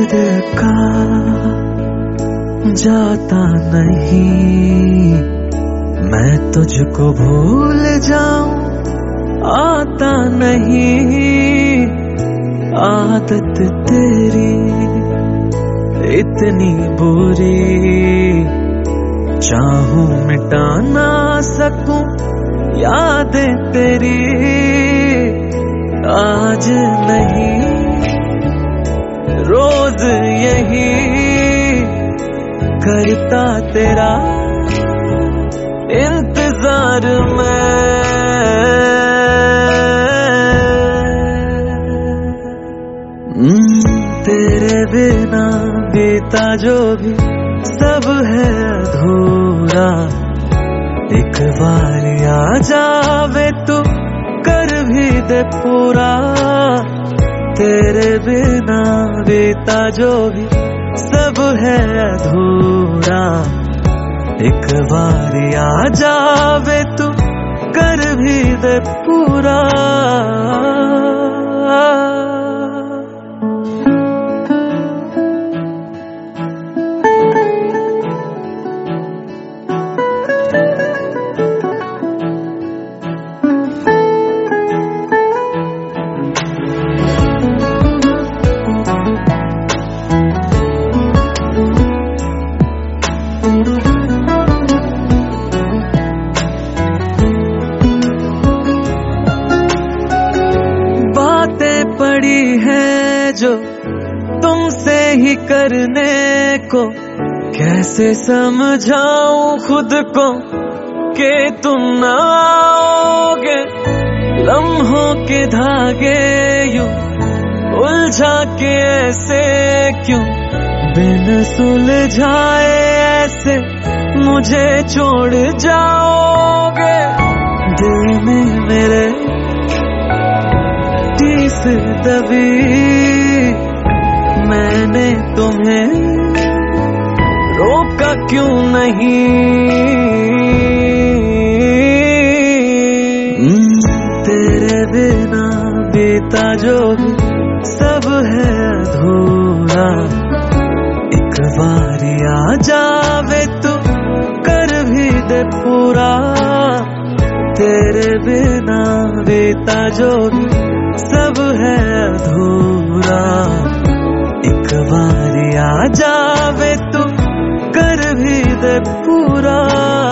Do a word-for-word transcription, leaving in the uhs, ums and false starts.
दिल का जाता नहीं, मैं तुझको भूल जाऊं आता नहीं। आदत तेरी इतनी बुरी, चाहूं मिटा ना सकूं यादें तेरी। आज नहीं रोज यही करता तेरा इंतजार मैं। तेरे बिना बीता जो भी सब है अधूरा। एक बार आ जावे तू कर भी दे पूरा। तेरे बिना बीता जो भी सब है अधूरा। एक बार आ जावे तू कर भी दे पूरा। पड़ी है जो तुमसे ही करने को, कैसे समझाऊं खुद को कि तुम न आओगे। लम्हों के धागे यूं उलझा के ऐसे क्यों, बिन सुलझाए ऐसे मुझे छोड़ जाओगे। दिल में मेरे टीस दबी, मैंने तुम्हें रोका क्यों नहीं। तेरे बिना बीता जो भी सब है अधूरा। एक बार आ जावे तू कर भी दे पूरा। तेरे बिना बीता जो भी सब है अधूरा। एक बार आ जावे तू कर भी दे पूरा।